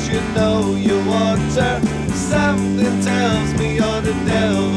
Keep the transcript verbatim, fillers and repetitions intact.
you know you want her. Something tells me you're the devil.